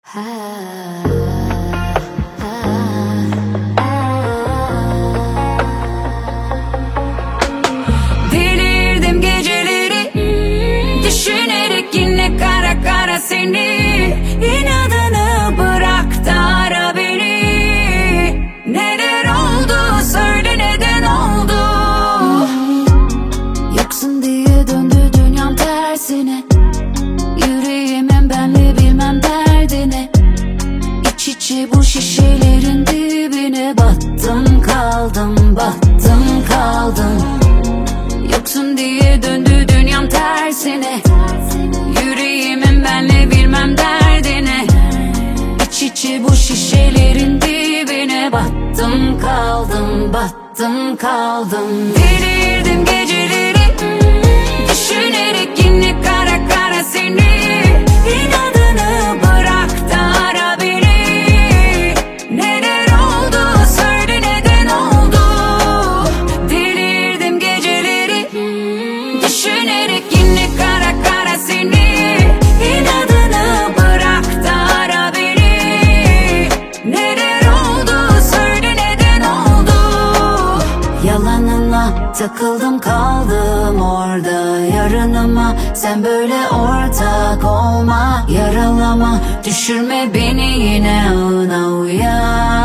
Delirdim geceleri düşünerek yine kara kara seni. İnadını bırak da ara beni. Neler oldu söyle, neden oldu? Yoksun diye döndü dünyam tersine. Yüreğimin benle bilmem derdine. İç içe bu şişelerin dibine battım kaldım, battım kaldım. Yoksun diye döndü dünyam tersine. Yüreğimin benle bilmem derdine. İç içe bu şişelerin dibine battım kaldım, battım kaldım. Delirdim geceleri düşünerek yine kara kara seni. İnadını bırak da ara beni. Neler oldu söyle, neden oldu? Delirdim geceleri düşünerek yine kara kara seni. İnadını bırak da ara beni. Neler oldu söyle, neden oldu? Yalanınla takıldım kaldım orada. Yarınıma sen böyle ortak olma. Yaralama, düşürme beni yine, ona uyan.